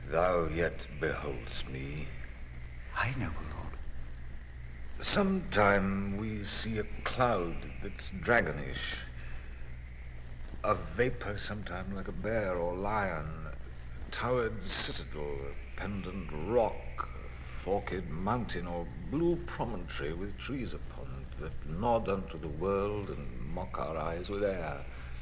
Thou yet behold'st me. Aye, noble lord. Sometime we see a cloud that's dragonish, a vapor sometime like a bear or lion, a towered citadel, a pendant rock, a forked mountain, or blue promontory with trees upon it that nod unto the world and mock our eyes with air.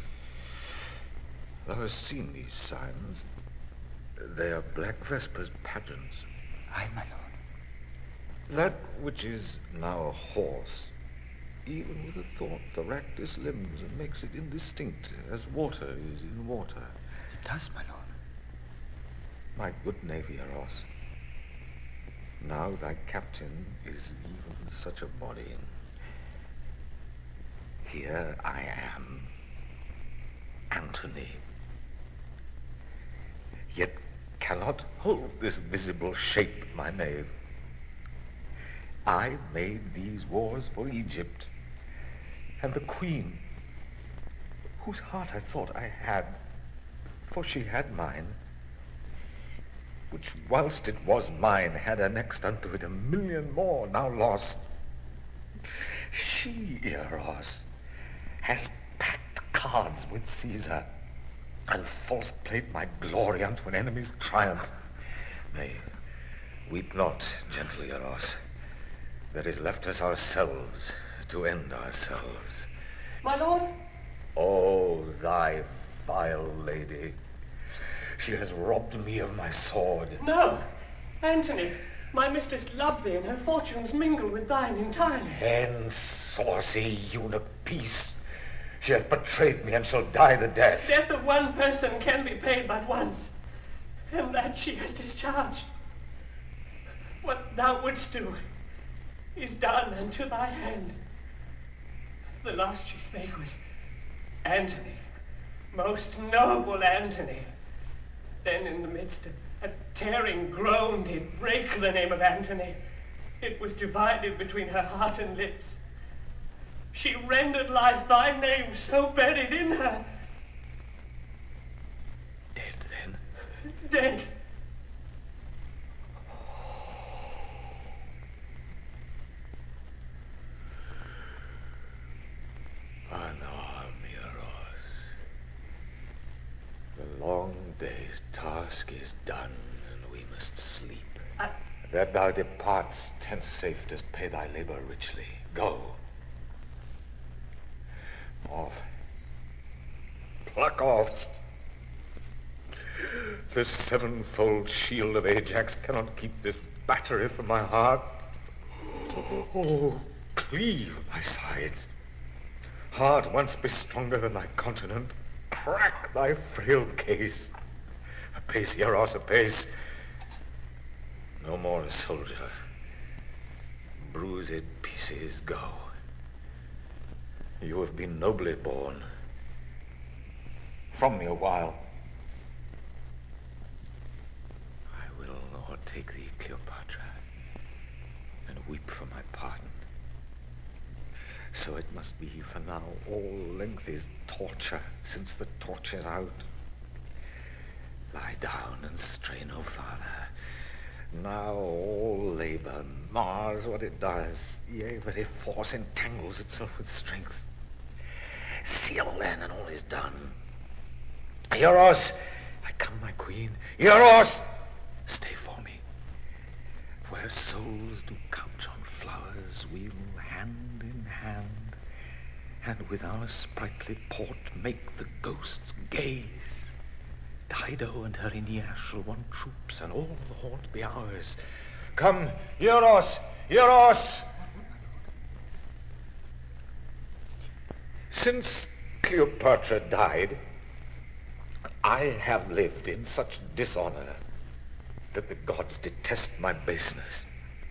Thou hast seen these signs. They are Black Vesper's pageants. Aye, my lord. That which is now a horse, even with a thought, racked limbs and makes it indistinct, as water is in water. It does, my lord. My good knave Eros, now thy captain is even such a body. Here I am, Antony, yet cannot hold this visible shape, my knave. I made these wars for Egypt, and the queen, whose heart I thought I had, for she had mine, which whilst it was mine had annexed unto it 1,000,000 more now lost. She, Eros, has packed cards with Caesar, and false played my glory unto an enemy's triumph. Nay, weep not, gentle Eros. There is left us ourselves to end ourselves. My lord? Oh, thy vile lady. She has robbed me of my sword. No, Antony, my mistress loved thee, and her fortunes mingle with thine entirely. Hence, saucy eunuch, peace. She hath betrayed me and shall die the death. Death of one person can be paid but once, and that she has discharged. What thou wouldst do is done unto thy hand. The last she spake was, Antony, most noble Antony. Then in the midst of a tearing groan did break the name of Antony. It was divided between her heart and lips. She rendered life thy name so buried in her. Dead then? Dead. Unarm, Eros. The long day's task is done, and we must sleep. That thou departst, hence safe dost pay thy labor richly. Go. Off. Pluck off. The sevenfold shield of Ajax cannot keep this battery from my heart. Oh, cleave my sides. Heart, once be stronger than thy continent, crack thy frail case. Apace, Eros, apace. No more a soldier. Bruised pieces, go. You have been nobly born. From me a while. I will, Lord, take thee, Cleopatra, and weep for my pardon. So it must be, for now all length is torture, since the torture's out. Lie down and strain no farther. Now all labor mars what it does, yea, very force entangles itself with strength. Seal then, and all is done. Eros, I come, my queen. Eros, stay for me. Where souls do couch on flowers, we'll hand in hand, and with our sprightly port make the ghosts gaze. Dido and her Aeneas shall want troops, and all the haunt be ours. Come, Eros, Eros! Since Cleopatra died, I have lived in such dishonor that the gods detest my baseness.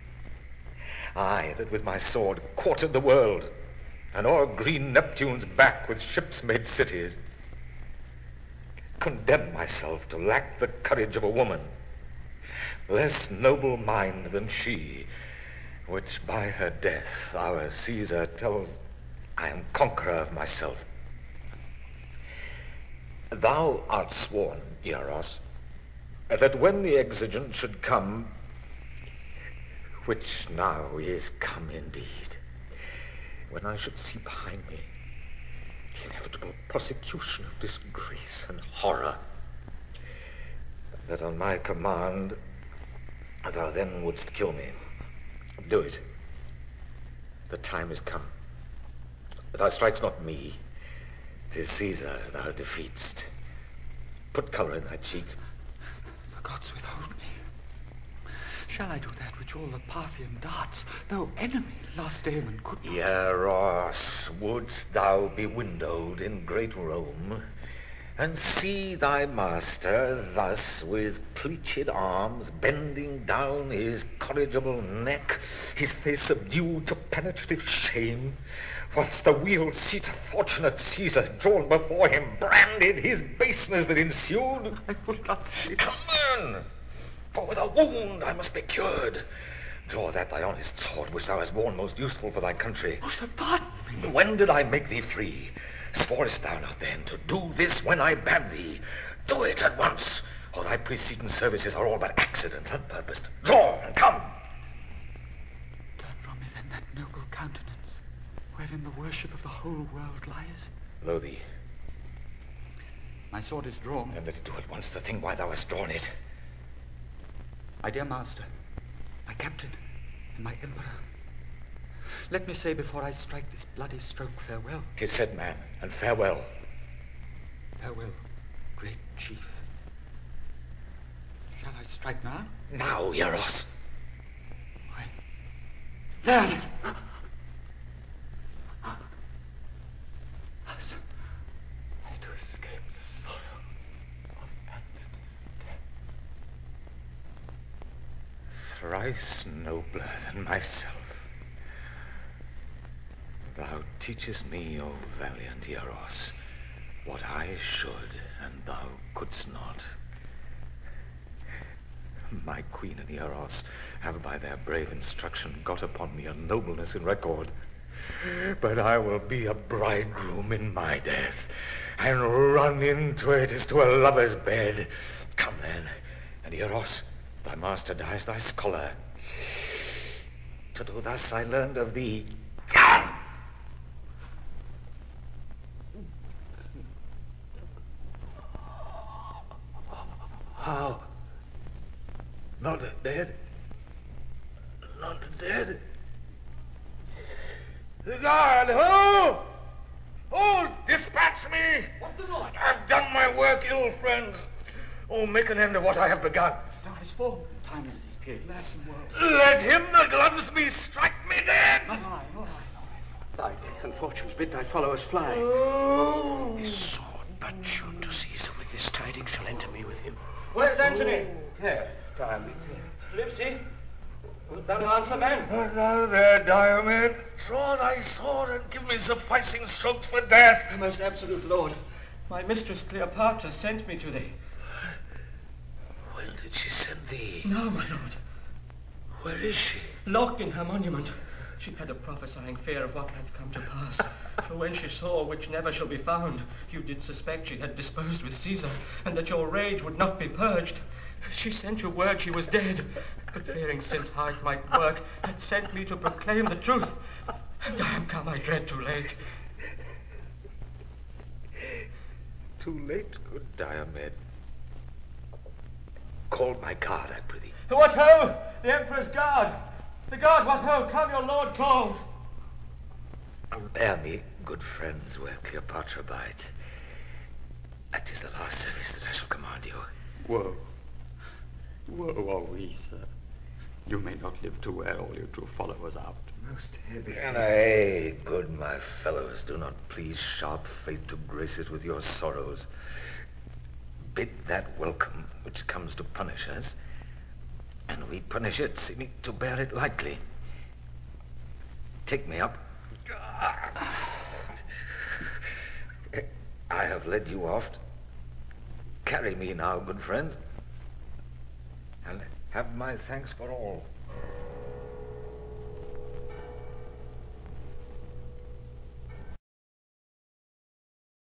I, that with my sword quartered the world, and o'er green Neptune's back with ships made cities, condemn myself to lack the courage of a woman, less noble mind than she, which by her death our Caesar tells I am conqueror of myself. Thou art sworn, Eros, that when the exigent should come, which now is come indeed, when I should see behind me the inevitable prosecution of disgrace and horror, that on my command thou then wouldst kill me. Do it. The time is come. Thou strikest not me, 'tis Caesar thou defeatst. Put colour in thy cheek. The gods withhold me. Shall I do that which all the Parthian darts, though enemy, lost Aemon could not? Eros, wouldst thou be windowed in great Rome, and see thy master thus with pleached arms bending down his corrigible neck, his face subdued to penetrative shame, whilst the wheeled seat of fortunate Caesar drawn before him branded his baseness that ensued? I will not see. Come then, for with a wound I must be cured. Draw that thy honest sword which thou hast worn most useful for thy country. Oh, sir, pardon me. When did I make thee free? Sworest thou not then to do this when I bade thee? Do it at once, or thy precedent services are all but accidents unpurposed. Draw and come. Turn from me then that noble countenance, wherein the worship of the whole world lies. Lo thee. My sword is drawn. Then let it do at once the thing why thou hast drawn it. My dear master, my captain, and my emperor, let me say before I strike this bloody stroke farewell. 'Tis said, man, and farewell. Farewell, great chief. Shall I strike now? Now, Eros. Why? There! Thus, I do escape the sorrow of Antony's death. Thrice nobler than myself. Thou teachest me, O valiant Eros, what I should, and thou couldst not. My queen and Eros have by their brave instruction got upon me a nobleness in record. But I will be a bridegroom in my death, and run into it as to a lover's bed. Come then, and Eros, thy master dies thy scholar. To do thus I learned of thee. How? Not dead? Not dead? The guard, who? Oh, dispatch me! What's the noise? I've done my work ill, friends. Oh, make an end of what I have begun. Star is full. Time is disappeared. Lass and world. Let him that loves me strike me dead! Not I, not I. Thy death and fortunes bid thy followers fly. Oh. This sword but shown to Caesar with this tidings shall enter me with him. Where's Antony? Here, Diomed. Lives he? Wilt thou answer, man? Art thou there, Diomed? Draw thy sword and give me sufficing strokes for death. The most absolute lord, my mistress Cleopatra sent me to thee. When did she send thee? Now, my lord. Where is she? Locked in her monument. She had a prophesying fear of what hath come to pass. For when she saw which never shall be found, you did suspect she had disposed with Caesar, and that your rage would not be purged. She sent you word she was dead, but fearing since how it might work, had sent me to proclaim the truth. And I am come, I dread, too late. Too late, good Diomed. Call my guard, I prithee. What ho! The Emperor's guard! The guard, what ho! Come, your lord calls! Bear me, good friends, where Cleopatra bides. That is the last service that I shall command you. Woe. Woe are we, sir. You may not live to wear all your true followers out. Most heavy. And nay, good my fellows, do not please sharp fate to grace it with your sorrows. Bid that welcome which comes to punish us, and we punish it, seeming to bear it lightly. Take me up. I have led you oft. Carry me now, good friends, and have my thanks for all.